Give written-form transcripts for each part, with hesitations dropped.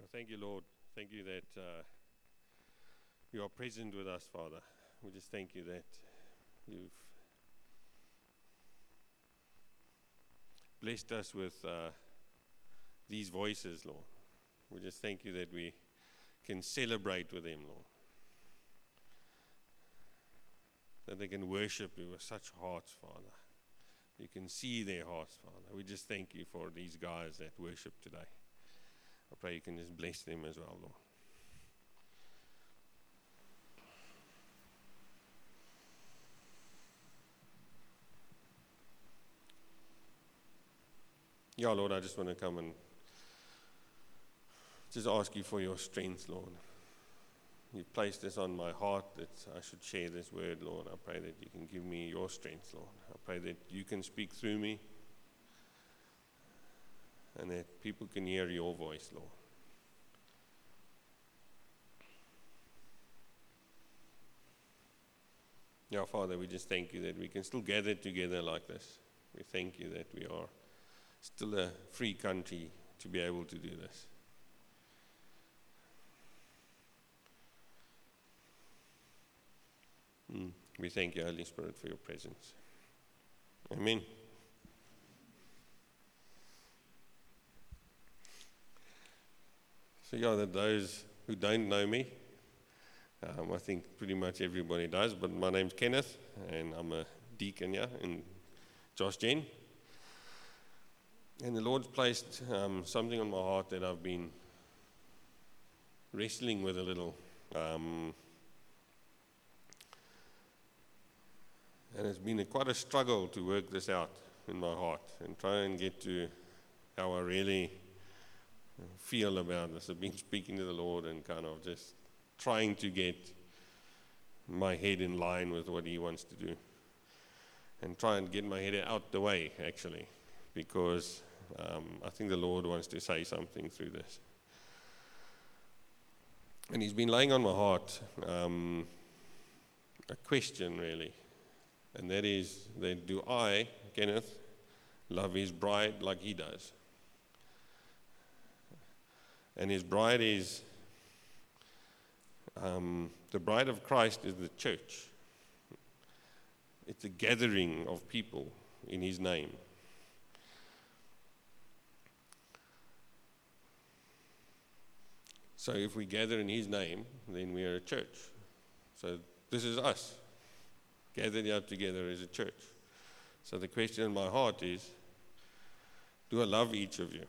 Thank you, Lord. Thank you that you are present with us, Father. We just thank you that you've blessed us with these voices, Lord. We just thank you that we can celebrate with them, Lord. That they can worship you with such hearts, Father. You can see their hearts, Father. We just thank you for these guys that worship today. I pray you can just bless them as well, Lord. Yeah, Lord, I just want to come and just ask you for your strength, Lord. You've placed this on my heart that I should share this word, Lord. I pray that you can give me your strength, Lord. I pray that you can speak through me and that people can hear your voice, Lord. Yeah, Father, we just thank you that we can still gather together like this. We thank you that we are still a free country to be able to do this. We thank you, Holy Spirit, for your presence. Amen. So yeah, that those who don't know me, I think pretty much everybody does, but my name's Kenneth, and I'm a deacon here in Josh Gen. And the Lord's placed something on my heart that I've been wrestling with a little. And it's been quite a struggle to work this out in my heart and try and get to how I really feel about this. I've been speaking to the Lord and kind of just trying to get my head in line with what He wants to do. And try and get my head out the way, actually, because I think the Lord wants to say something through this. And He's been laying on my heart a question, really. And that is, that do I, Kenneth, love His bride like He does? And His bride is, the bride of Christ is the church. It's a gathering of people in His name. So if we gather in His name, then we are a church. So this is us, gathered out together as a church. So the question in my heart is, do I love each of you?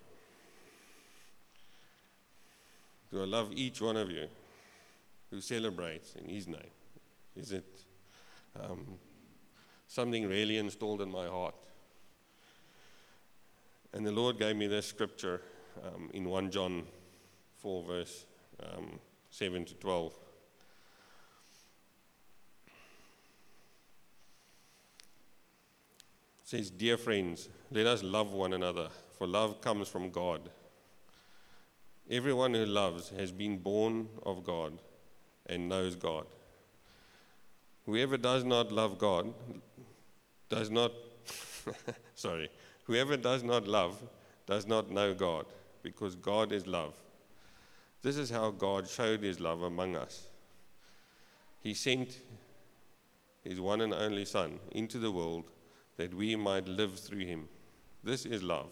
Do I love each one of you who celebrates in His name? Is it something really installed in my heart? And the Lord gave me this scripture in 1 John 4 verse 7 to 12. It says, "Dear friends, let us love one another, for love comes from God. Everyone who loves has been born of God and knows God. Whoever does not love God does not, whoever does not love does not know God, because God is love. This is how God showed His love among us. He sent His one and only Son into the world that we might live through Him. This is love.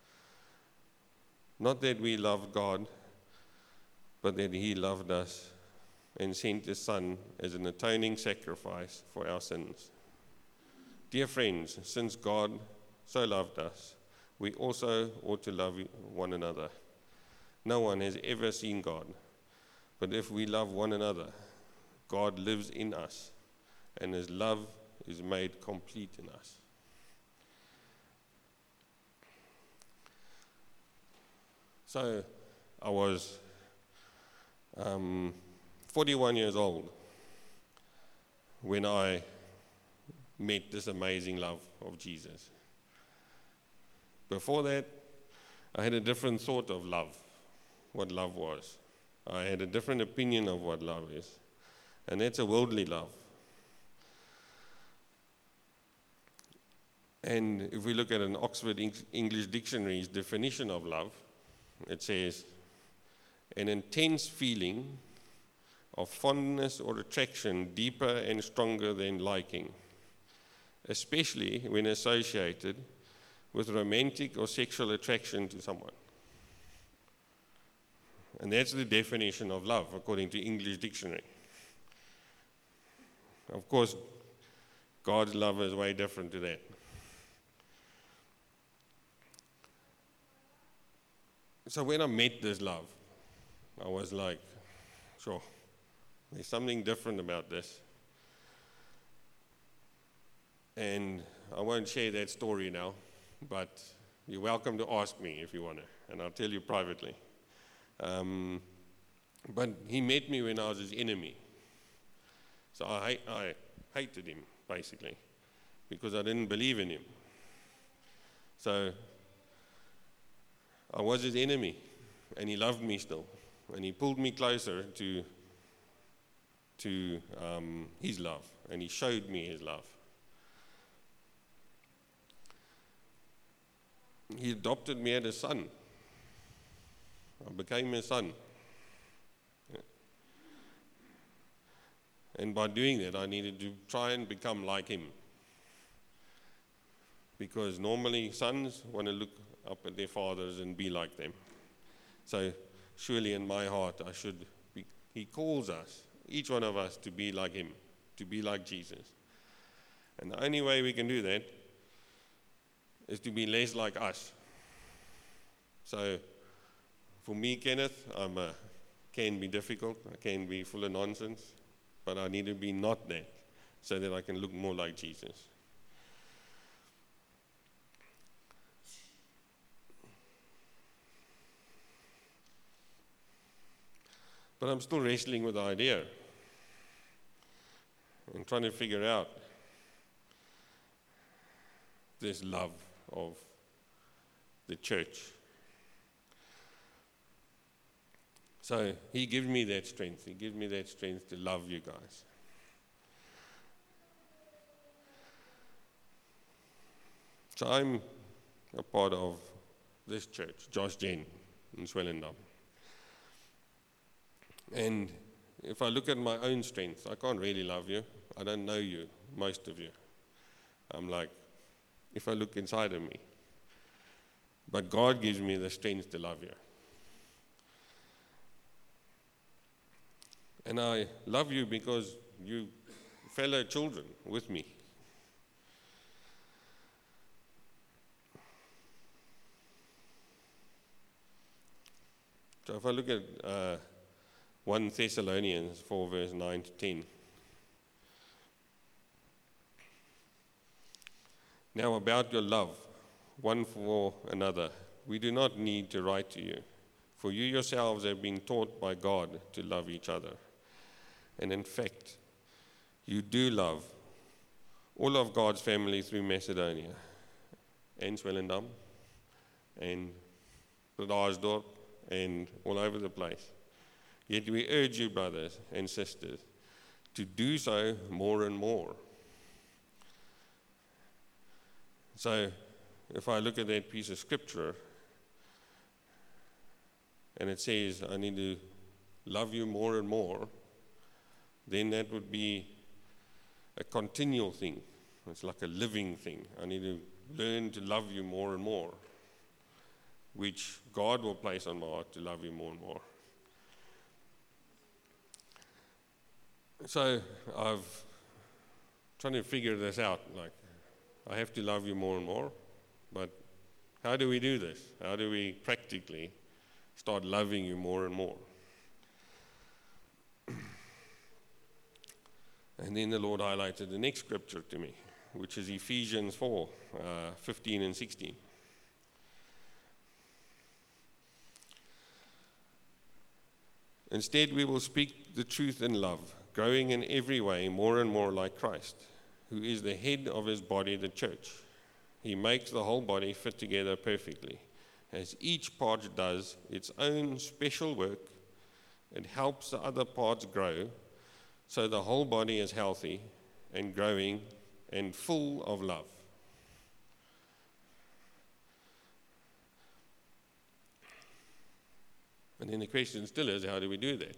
Not that we loved God, but that He loved us and sent His Son as an atoning sacrifice for our sins. Dear friends, since God so loved us, we also ought to love one another. No one has ever seen God, but if we love one another, God lives in us, and His love is made complete in us." So I was 41 years old when I met this amazing love of Jesus. Before that, I had a different thought of love, what love was. I had a different opinion of what love is, and that's a worldly love. And if we look at an Oxford English Dictionary's definition of love, it says, an intense feeling of fondness or attraction deeper and stronger than liking, especially when associated with romantic or sexual attraction to someone. And that's the definition of love, according to English Dictionary. Of course, God's love is way different to that. So when I met this love, I was like, sure, there's something different about this. And I won't share that story now, but you're welcome to ask me if you want to, and I'll tell you privately. But he met me when I was his enemy. So I hated him, basically, because I didn't believe in him. So I was his enemy, and he loved me still. And he pulled me closer to his love, and he showed me his love. He adopted me as a son. I became his son. And by doing that, I needed to try and become like him. Because normally sons want to look up at their fathers and be like them. So surely in my heart, I should be. He calls us, each one of us, to be like him, to be like Jesus. And the only way we can do that is to be less like us. So for me, Kenneth, can be difficult. I can be full of nonsense. But I need to be not that, so that I can look more like Jesus. But I'm still wrestling with the idea and trying to figure out this love of the church. So he gives me that strength. He gives me that strength to love you guys. So I'm a part of this church, Josh Gen in Swellendam. And if I look at my own strength, I can't really love you. I don't know you, most of you. I'm like, if I look inside of me. But God gives me the strength to love you. And I love you because you fellow children with me. So if I look at 1 Thessalonians 4, verse 9 to 10. Now about your love, one for another, we do not need to write to you, for you yourselves have been taught by God to love each other. And in fact, you do love all of God's family through Macedonia and Swellendam and Bredasdorp and all over the place. Yet we urge you, brothers and sisters, to do so more and more. So if I look at that piece of scripture and it says I need to love you more and more, then that would be a continual thing. It's like a living thing. I need to learn to love you more and more, which God will place on my heart to love you more and more. So I've trying to figure this out. Like, I have to love you more and more, but how do we do this? How do we practically start loving you more and more? And then the Lord highlighted the next scripture to me, which is Ephesians 4, 15 and 16. Instead, we will speak the truth in love, growing in every way more and more like Christ, who is the head of his body, the church. He makes the whole body fit together perfectly. As each part does its own special work, it helps the other parts grow, so the whole body is healthy and growing and full of love. And then the question still is, how do we do that?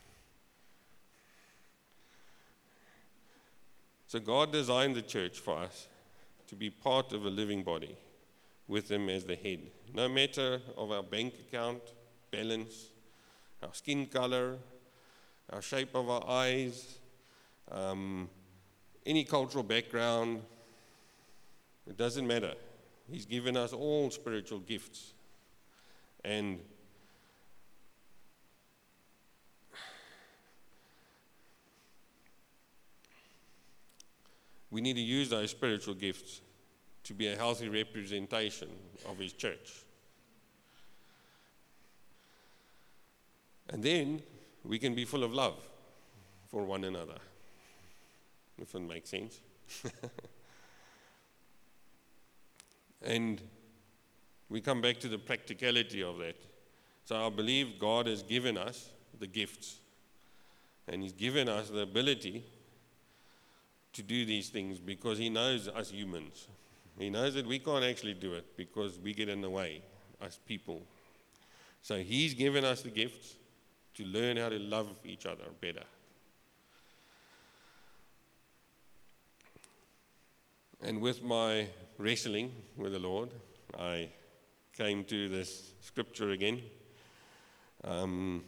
So God designed the church for us to be part of a living body with Him as the head. No matter of our bank account, balance, our skin color, our shape of our eyes, any cultural background, it doesn't matter. He's given us all spiritual gifts. And we need to use those spiritual gifts to be a healthy representation of His church. And then we can be full of love for one another, if it makes sense. And we come back to the practicality of that. So I believe God has given us the gifts, and He's given us the ability to do these things because He knows us humans. He knows that we can't actually do it because we get in the way, us people. So He's given us the gifts to learn how to love each other better. And with my wrestling with the Lord, I came to this scripture again. And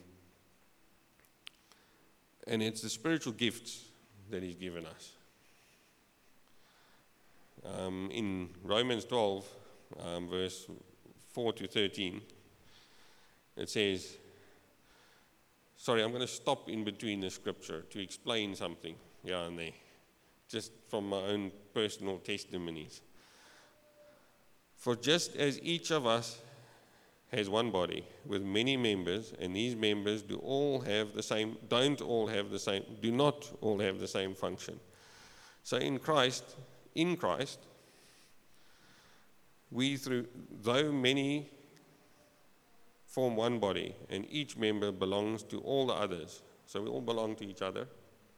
it's the spiritual gifts that He's given us. In Romans 12, verse 4 to 13, it says, sorry, I'm going to stop in between the scripture to explain something here and there, just from my own personal testimonies. For just as each of us has one body with many members, and these members do not all have the same function. So in Christ, we though many form one body, and each member belongs to all the others. So we all belong to each other.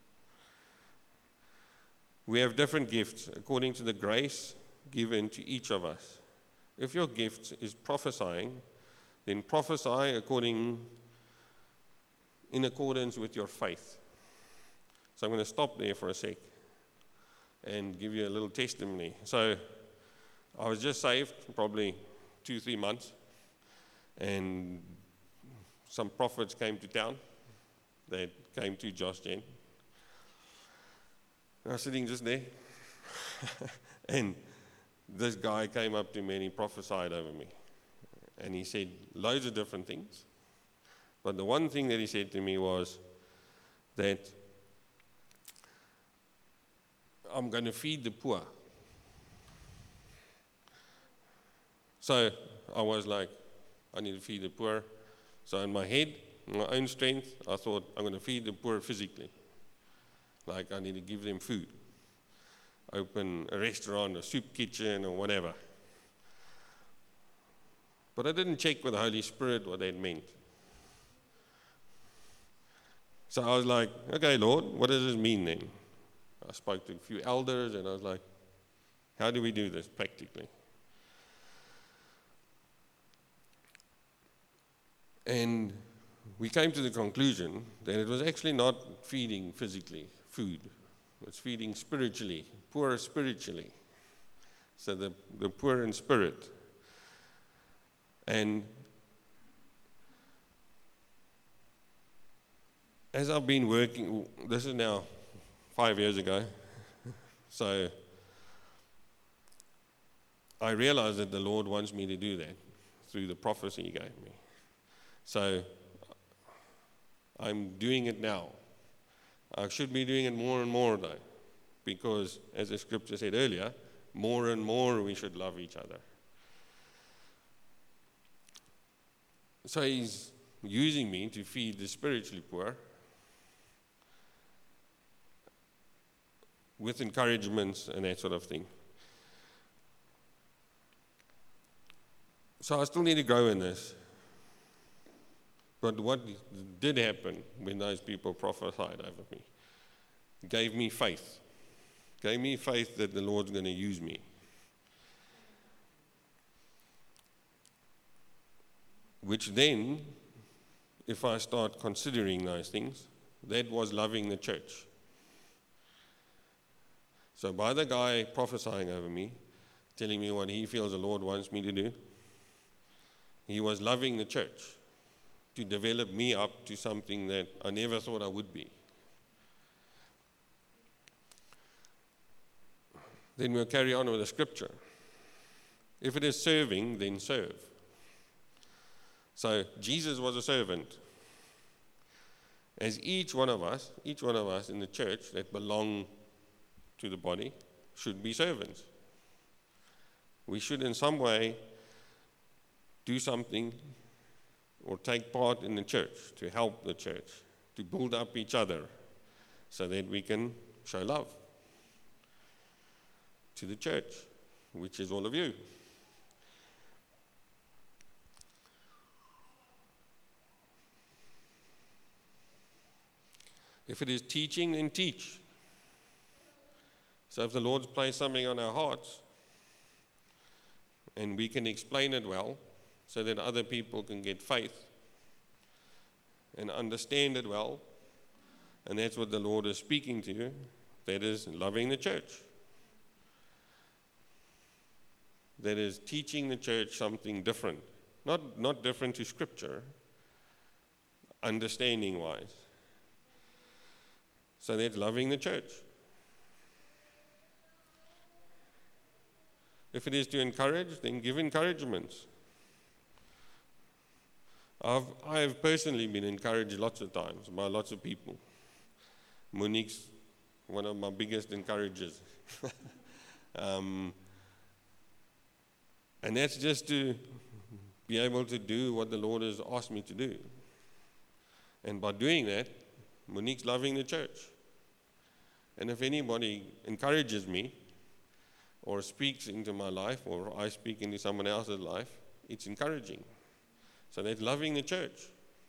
We have different gifts according to the grace given to each of us. If your gift is prophesying, then prophesy in accordance with your faith. So I'm going to stop there for a sec and give you a little testimony. So I was just saved, probably 2-3 months, and some prophets came to town. They came to Josh Jen. I was sitting just there, and this guy came up to me and he prophesied over me. And he said loads of different things. But the one thing that he said to me was that I'm going to feed the poor. So I was like, I need to feed the poor. So in my head, in my own strength, I thought I'm going to feed the poor physically. Like I need to give them food. Open a restaurant, a soup kitchen, or whatever. But I didn't check with the Holy Spirit what that meant. So I was like, okay, Lord, what does this mean then? I spoke to a few elders and I was like, how do we do this practically? And we came to the conclusion that it was actually not feeding physically food. It was feeding spiritually, poor spiritually. So the poor in spirit. And as I've been working, this is now 5 years ago, so I realized that the Lord wants me to do that through the prophecy He gave me. So I'm doing it now. I should be doing it more and more though, because as the scripture said earlier, more and more we should love each other. So He's using me to feed the spiritually poor with encouragements and that sort of thing. So I still need to grow in this. But what did happen when those people prophesied over me gave me faith. Gave me faith that the Lord's going to use me. Which then if I start considering those things, that was loving the church. So by the guy prophesying over me, telling me what he feels the Lord wants me to do, he was loving the church to develop me up to something that I never thought I would be. Then we'll carry on with the scripture. If it is serving, then serve. So Jesus was a servant. As each one of us in the church that belong to the body should be servants. We should in some way do something or take part in the church, to help the church, to build up each other so that we can show love to the church, which is all of you. If it is teaching, then teach. So if the Lord's placed something on our hearts, and we can explain it well, so that other people can get faith and understand it well, and that's what the Lord is speaking to you, that is loving the church. That is teaching the church something different. Not different to Scripture, understanding-wise. So that's loving the church. If it is to encourage, then give encouragements. I have personally been encouraged lots of times by lots of people. Monique's one of my biggest encouragers. And that's just to be able to do what the Lord has asked me to do. And by doing that, Monique's loving the church. And if anybody encourages me, or speaks into my life, or I speak into someone else's life, it's encouraging. So that's loving the church.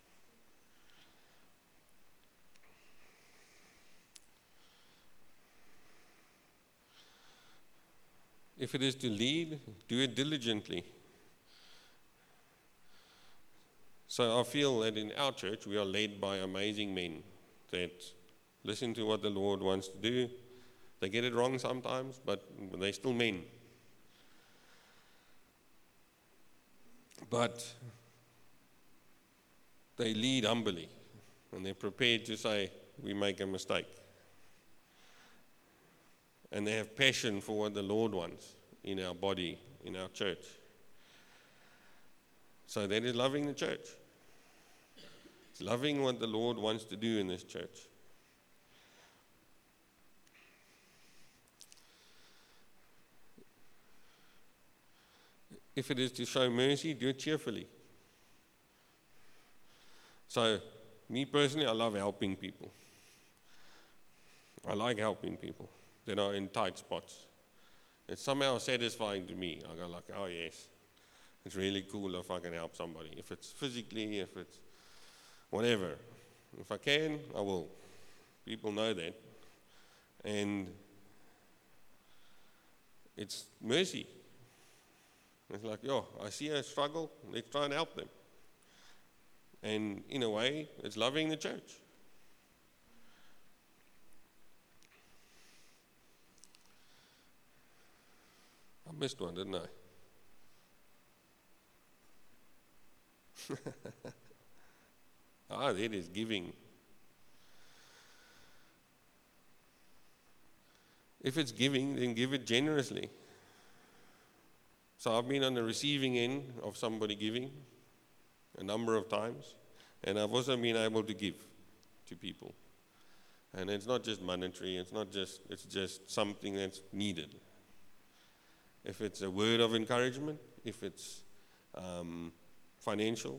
If it is to lead, do it diligently. So I feel that in our church we are led by amazing men that listen to what the Lord wants to do. They get it wrong sometimes, but they're still men. But they lead humbly, and they're prepared to say, we make a mistake. And they have passion for what the Lord wants in our body, in our church. So that is loving the church. It's loving what the Lord wants to do in this church. If it is to show mercy, do it cheerfully. So, me personally, I love helping people. I like helping people that are in tight spots. It's somehow satisfying to me. I go like, oh yes, it's really cool if I can help somebody. If it's physically, if it's whatever. If I can, I will. People know that. And it's mercy. It's like, I see a struggle, let's try and help them. And in a way, it's loving the church. I missed one, didn't I? That is giving. If it's giving, then give it generously. So I've been on the receiving end of somebody giving a number of times, and I've also been able to give to people. And it's not just monetary, it's just something that's needed. If it's a word of encouragement, if it's financial,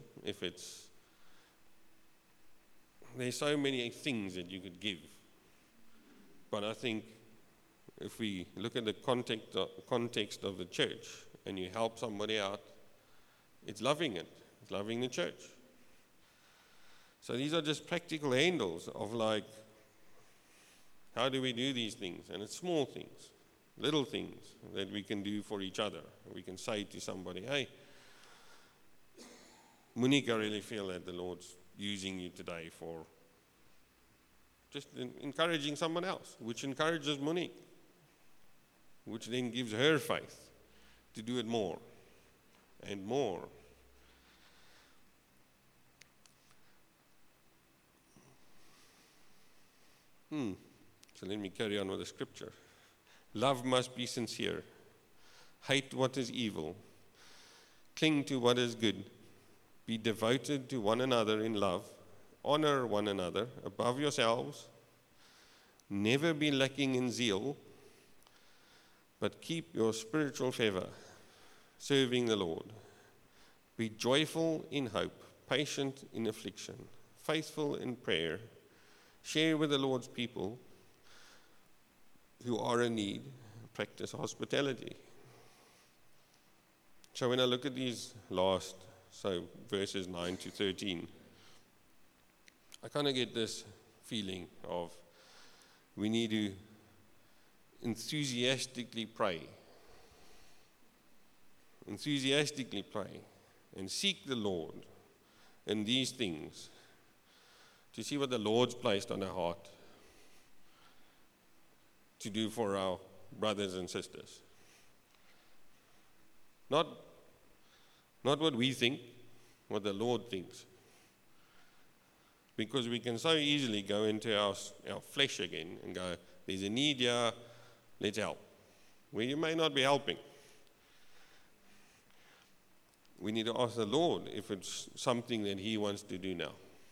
there's so many things that you could give. But I think if we look at the context of the church, and you help somebody out, it's loving it. It's loving the church. So these are just practical handles of like, how do we do these things? And it's small things, little things that we can do for each other. We can say to somebody, hey, Monique, I really feel that the Lord's using you today for just encouraging someone else, which encourages Monique, which then gives her faith to do it more and more. So let me carry on with the scripture. Love must be sincere. Hate what is evil. Cling to what is good. Be devoted to one another in love. Honor one another above yourselves. Never be lacking in zeal, but keep your spiritual fervor, serving the Lord. Be joyful in hope, patient in affliction, faithful in prayer. Share with the Lord's people who are in need. Practice hospitality. So when I look at these verses 9 to 13, I kind of get this feeling of we need to enthusiastically pray. Enthusiastically pray and seek the Lord in these things to see what the Lord's placed on our heart to do for our brothers and sisters. Not what we think, what the Lord thinks. Because we can so easily go into our flesh again and go, there's a need here, let's help. Where you may not be helping. We need to ask the Lord if it's something that He wants to do now.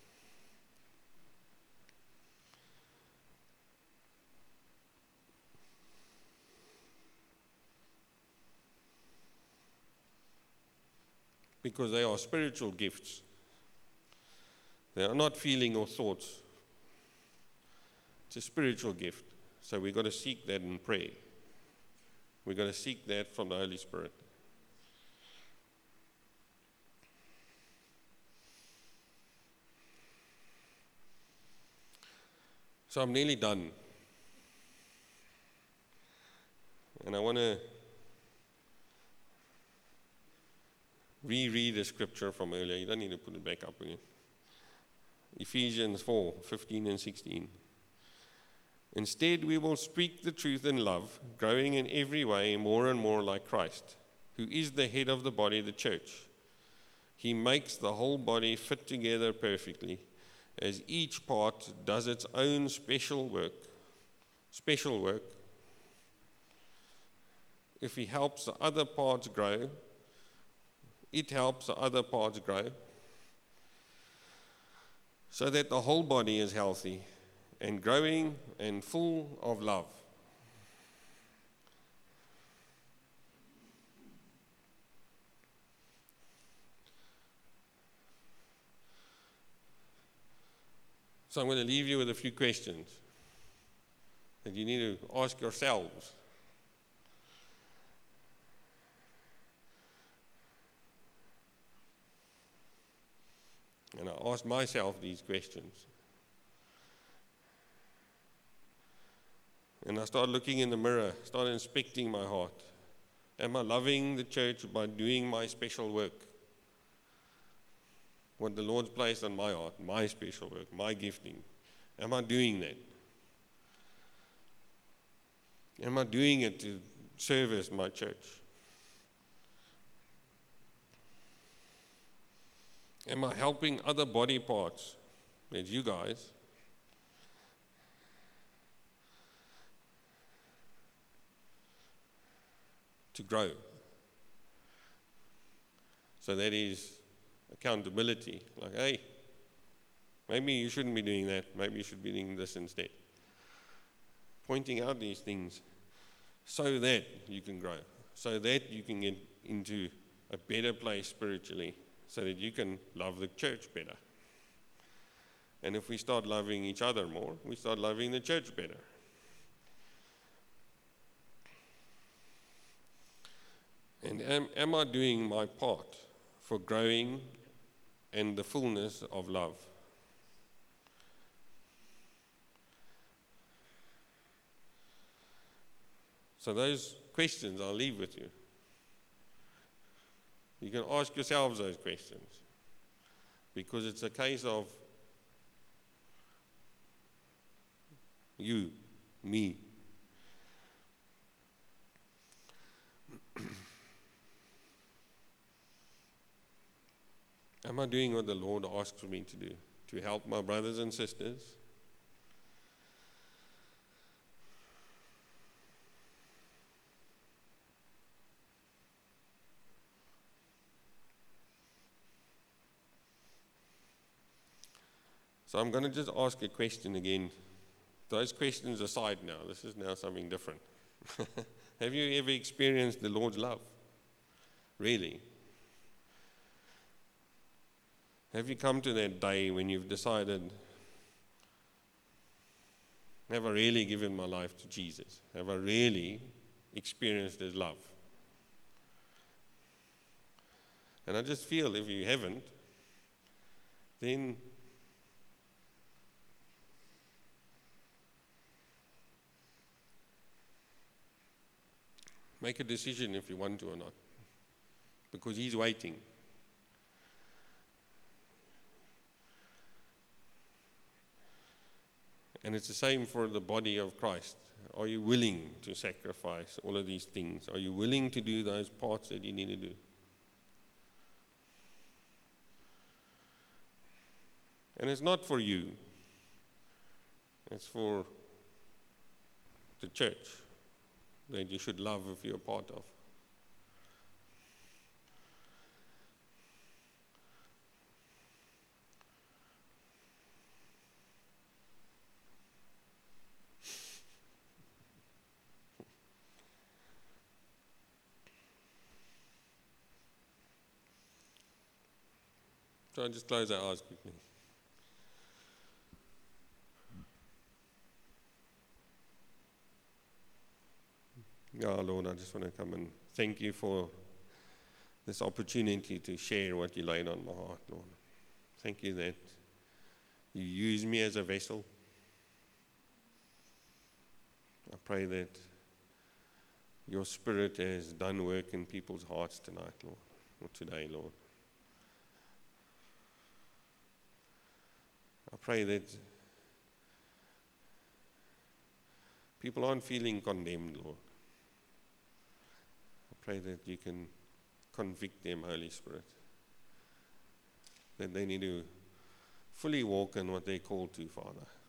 Because they are spiritual gifts. They are not feeling or thoughts. It's a spiritual gift. So we've got to seek that in prayer. We've got to seek that from the Holy Spirit. So I'm nearly done. And I want to reread the scripture from earlier. You don't need to put it back up again. Ephesians 4:15 and 16. Instead, we will speak the truth in love, growing in every way more and more like Christ, who is the head of the body, the church. He makes the whole body fit together perfectly, as each part does its own special work. If he helps the other parts grow, it helps the other parts grow, so that the whole body is healthy and growing and full of love. So I'm going to leave you with a few questions that you need to ask yourselves. And I asked myself these questions. And I started looking in the mirror, started inspecting my heart. Am I loving the church by doing my special work? What the Lord's placed on my heart, my special work, my gifting. Am I doing that? Am I doing it to service my church? Am I helping other body parts, that's you guys, to grow? So that is accountability. Like, hey, maybe you shouldn't be doing that. Maybe you should be doing this instead. Pointing out these things so that you can grow, so that you can get into a better place spiritually, so that you can love the church better. And if we start loving each other more, we start loving the church better. And am I doing my part for growing and the fullness of love? So those questions I'll leave with you. You can ask yourselves those questions. Because it's a case of you, me. Am I doing what the Lord asks me to do? To help my brothers and sisters? So I'm going to just ask a question again. Those questions aside now, this is now something different. Have you ever experienced the Lord's love? Really? Have you come to that day when you've decided, have I really given my life to Jesus? Have I really experienced His love? And I just feel if you haven't, then make a decision if you want to or not, because He's waiting. And it's the same for the body of Christ. Are you willing to sacrifice all of these things? Are you willing to do those parts that you need to do? And it's not for you. It's for the church that you should love if you're a part of. So I'll just close our eyes quickly. Yeah, Lord, I just want to come and thank you for this opportunity to share what you laid on my heart, Lord. Thank you that you use me as a vessel. I pray that your Spirit has done work in people's hearts tonight, Lord, or today, Lord. I pray that people aren't feeling condemned, Lord. I pray that you can convict them, Holy Spirit, that they need to fully walk in what they're called to, Father.